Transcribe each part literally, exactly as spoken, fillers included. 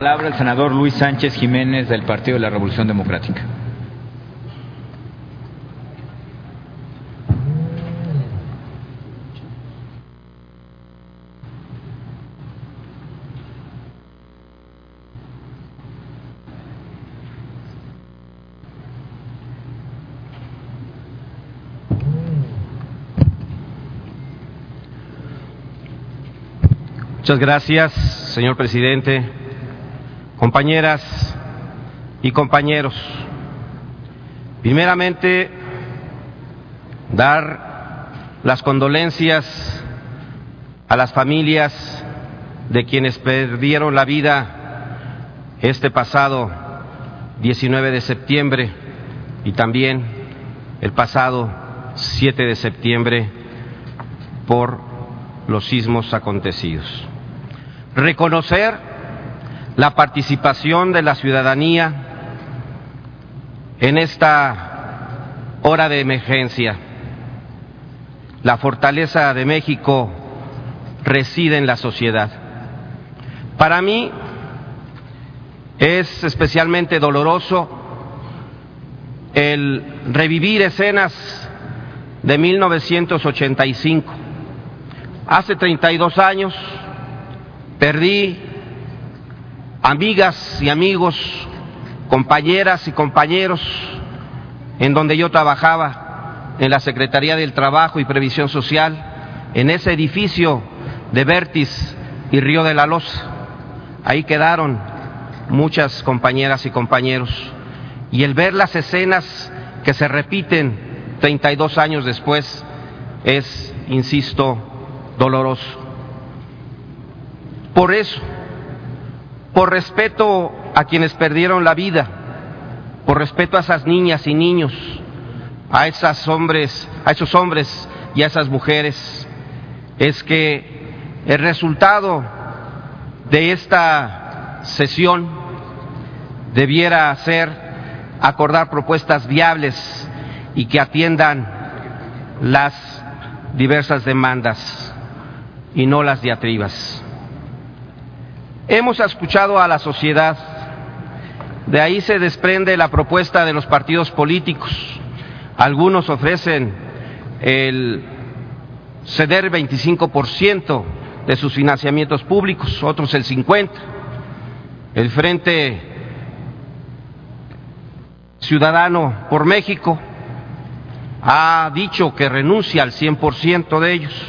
Palabra el senador Luis Sánchez Jiménez del Partido de la Revolución Democrática. Muchas gracias, señor presidente, compañeras y compañeros. Primeramente, dar las condolencias a las familias de quienes perdieron la vida este pasado diecinueve de septiembre y también el pasado siete de septiembre por los sismos acontecidos. Reconocer la participación de la ciudadanía en esta hora de emergencia. La fortaleza de México reside en la sociedad. Para mí es especialmente doloroso el revivir escenas de mil novecientos ochenta y cinco. Hace treinta y dos años perdí amigas y amigos, compañeras y compañeros en donde yo trabajaba, en la Secretaría del Trabajo y Previsión Social, en ese edificio de Vértiz y Río de la Loza. Ahí quedaron muchas compañeras y compañeros. Y el ver las escenas que se repiten treinta y dos años después es, insisto, doloroso. Por eso, por respeto a quienes perdieron la vida, por respeto a esas niñas y niños, a esas hombres, a esos hombres y a esas mujeres, es que el resultado de esta sesión debiera ser acordar propuestas viables y que atiendan las diversas demandas y no las diatribas. Hemos escuchado a la sociedad, de ahí se desprende la propuesta de los partidos políticos. Algunos ofrecen el ceder veinticinco por ciento de sus financiamientos públicos, otros el cincuenta por ciento. El Frente Ciudadano por México ha dicho que renuncia al cien por ciento de ellos.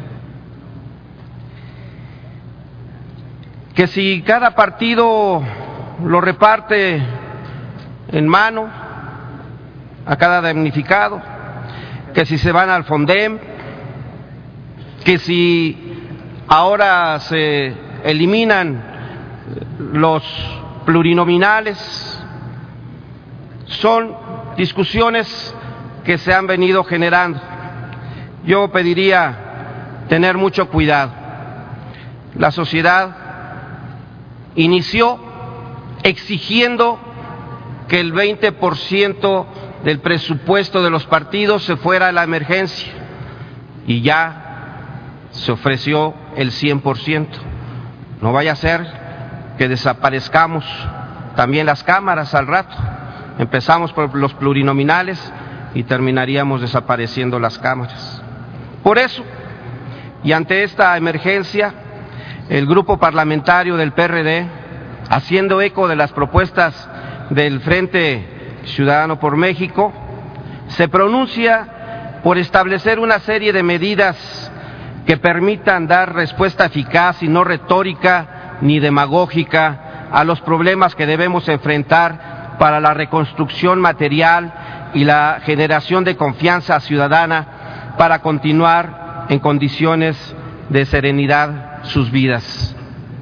Que si cada partido lo reparte en mano a cada damnificado, que si se van al Fondem, que si ahora se eliminan los plurinominales, son discusiones que se han venido generando. Yo pediría tener mucho cuidado. La sociedad inició exigiendo que el veinte por ciento del presupuesto de los partidos se fuera a la emergencia y ya se ofreció el cien por ciento. No vaya a ser que desaparezcamos también las cámaras al rato. Empezamos por los plurinominales y terminaríamos desapareciendo las cámaras. Por eso, y ante esta emergencia, el grupo parlamentario del P R D, haciendo eco de las propuestas del Frente Ciudadano por México, se pronuncia por establecer una serie de medidas que permitan dar respuesta eficaz y no retórica ni demagógica a los problemas que debemos enfrentar para la reconstrucción material y la generación de confianza ciudadana para continuar en condiciones de serenidad sus vidas.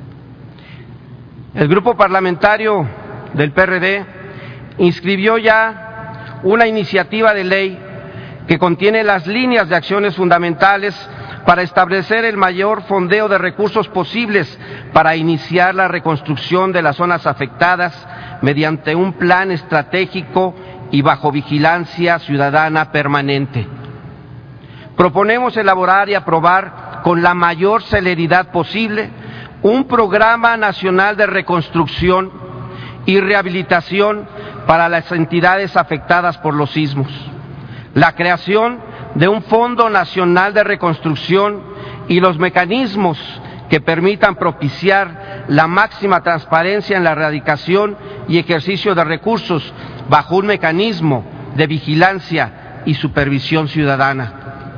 El grupo parlamentario del P R D inscribió ya una iniciativa de ley que contiene las líneas de acciones fundamentales para establecer el mayor fondeo de recursos posibles para iniciar la reconstrucción de las zonas afectadas mediante un plan estratégico y bajo vigilancia ciudadana permanente. Proponemos elaborar y aprobar con la mayor celeridad posible un programa nacional de reconstrucción y rehabilitación para las entidades afectadas por los sismos, la creación de un Fondo Nacional de Reconstrucción y los mecanismos que permitan propiciar la máxima transparencia en la erradicación y ejercicio de recursos bajo un mecanismo de vigilancia y supervisión ciudadana.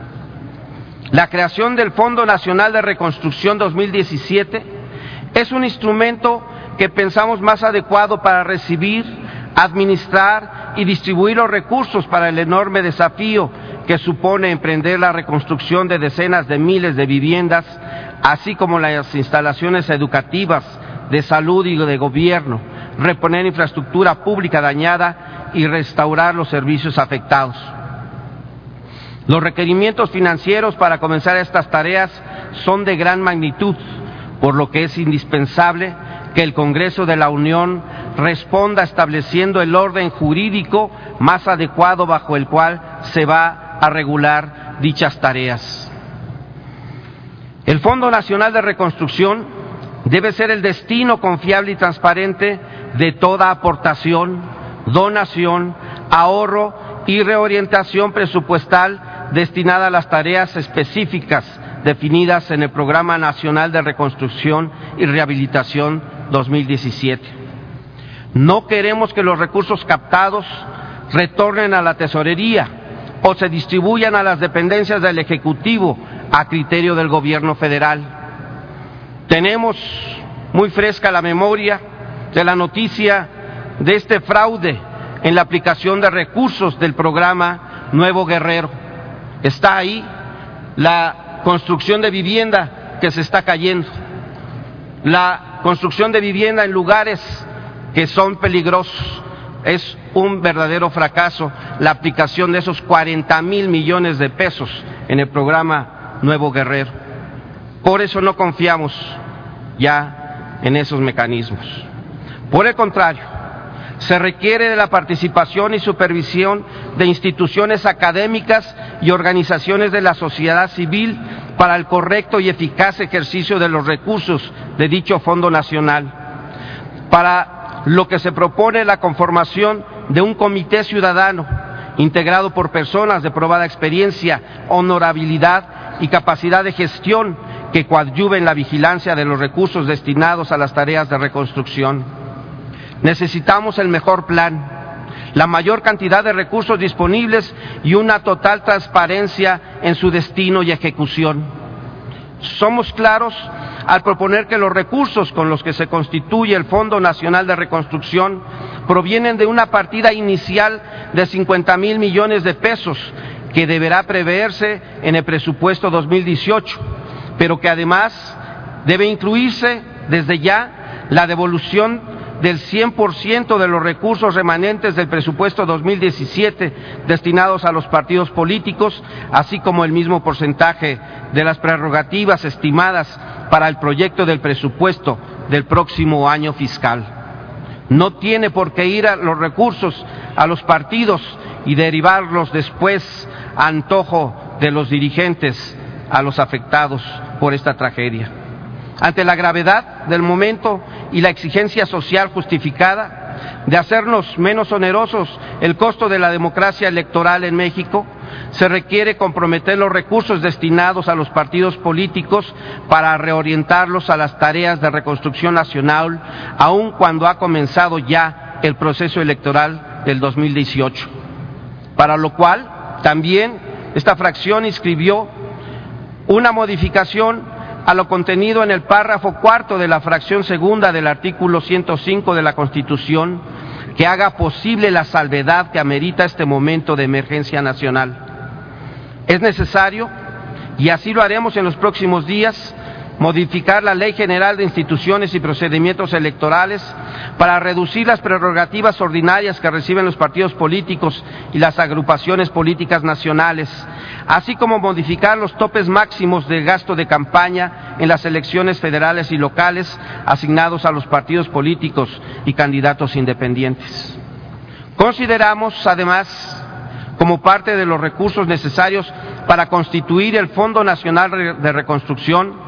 La creación del Fondo Nacional de Reconstrucción dos mil diecisiete es un instrumento que pensamos más adecuado para recibir, administrar y distribuir los recursos para el enorme desafío que supone emprender la reconstrucción de decenas de miles de viviendas, así como las instalaciones educativas, de salud y de gobierno, reponer infraestructura pública dañada y restaurar los servicios afectados. Los requerimientos financieros para comenzar estas tareas son de gran magnitud, por lo que es indispensable que el Congreso de la Unión responda estableciendo el orden jurídico más adecuado bajo el cual se va a regular dichas tareas. El Fondo Nacional de Reconstrucción debe ser el destino confiable y transparente de toda aportación, donación, ahorro y reorientación presupuestal destinada a las tareas específicas definidas en el Programa Nacional de Reconstrucción y Rehabilitación dos mil diecisiete. No queremos que los recursos captados retornen a la tesorería o se distribuyan a las dependencias del Ejecutivo a criterio del Gobierno federal. Tenemos muy fresca la memoria de la noticia de este fraude en la aplicación de recursos del programa Nuevo Guerrero. Está ahí la construcción de vivienda que se está cayendo, la construcción de vivienda en lugares que son peligrosos. Es un verdadero fracaso la aplicación de esos cuarenta mil millones de pesos en el programa Nuevo Guerrero. Por eso no confiamos ya en esos mecanismos. Por el contrario, se requiere de la participación y supervisión de instituciones académicas y organizaciones de la sociedad civil para el correcto y eficaz ejercicio de los recursos de dicho Fondo Nacional, para lo que se propone la conformación de un comité ciudadano integrado por personas de probada experiencia, honorabilidad y capacidad de gestión que coadyuven la vigilancia de los recursos destinados a las tareas de reconstrucción. Necesitamos el mejor plan, la mayor cantidad de recursos disponibles y una total transparencia en su destino y ejecución. Somos claros al proponer que los recursos con los que se constituye el Fondo Nacional de Reconstrucción provienen de una partida inicial de cincuenta mil millones de pesos que deberá preverse en el presupuesto dos mil dieciocho, pero que además debe incluirse desde ya la devolución del cien por ciento de los recursos remanentes del presupuesto dos mil diecisiete destinados a los partidos políticos, así como el mismo porcentaje de las prerrogativas estimadas para el proyecto del presupuesto del próximo año fiscal. No tiene por qué ir a los recursos a los partidos y derivarlos después a antojo de los dirigentes a los afectados por esta tragedia. Ante la gravedad del momento y la exigencia social justificada de hacernos menos onerosos el costo de la democracia electoral en México, se requiere comprometer los recursos destinados a los partidos políticos para reorientarlos a las tareas de reconstrucción nacional, aun cuando ha comenzado ya el proceso electoral del dos mil dieciocho. Para lo cual, también esta fracción inscribió una modificación a lo contenido en el párrafo cuarto de la fracción segunda del artículo ciento cinco de la Constitución, que haga posible la salvedad que amerita este momento de emergencia nacional. Es necesario, y así lo haremos en los próximos días, modificar la Ley General de Instituciones y Procedimientos Electorales para reducir las prerrogativas ordinarias que reciben los partidos políticos y las agrupaciones políticas nacionales, así como modificar los topes máximos de gasto de campaña en las elecciones federales y locales asignados a los partidos políticos y candidatos independientes. Consideramos, además, como parte de los recursos necesarios para constituir el Fondo Nacional de Reconstrucción,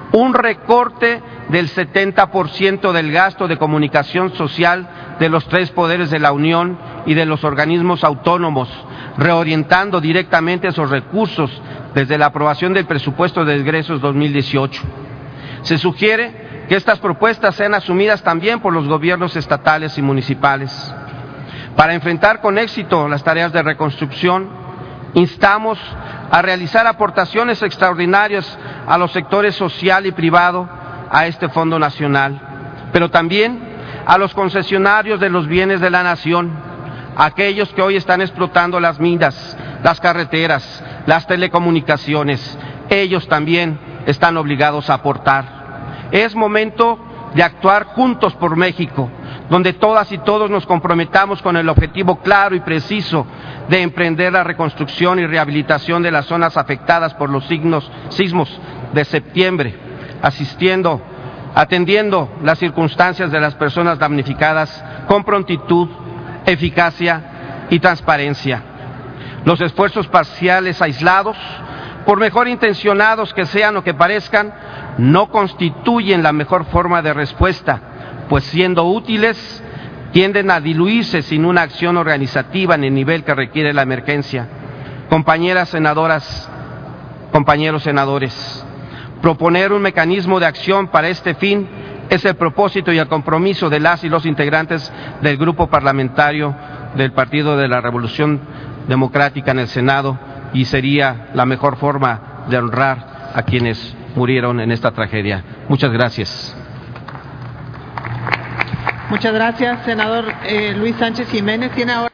un recorte del setenta por ciento del gasto de comunicación social de los tres poderes de la Unión y de los organismos autónomos, reorientando directamente esos recursos desde la aprobación del presupuesto de egresos dos mil dieciocho. Se sugiere que estas propuestas sean asumidas también por los gobiernos estatales y municipales. Para enfrentar con éxito las tareas de reconstrucción, instamos a realizar aportaciones extraordinarias a los sectores social y privado a este Fondo Nacional, pero también a los concesionarios de los bienes de la nación, aquellos que hoy están explotando las minas, las carreteras, las telecomunicaciones. Ellos también están obligados a aportar. Es momento de actuar juntos por México, donde todas y todos nos comprometamos con el objetivo claro y preciso de emprender la reconstrucción y rehabilitación de las zonas afectadas por los signos, sismos de septiembre, asistiendo, atendiendo las circunstancias de las personas damnificadas con prontitud, eficacia y transparencia. Los esfuerzos parciales aislados, por mejor intencionados que sean o que parezcan, no constituyen la mejor forma de respuesta, pues siendo útiles, tienden a diluirse sin una acción organizativa en el nivel que requiere la emergencia. Compañeras senadoras, compañeros senadores, proponer un mecanismo de acción para este fin es el propósito y el compromiso de las y los integrantes del grupo parlamentario del Partido de la Revolución Democrática en el Senado, y sería la mejor forma de honrar a quienes murieron en esta tragedia. Muchas gracias. Muchas gracias, senador eh, Luis Sánchez Jiménez. Tiene ahora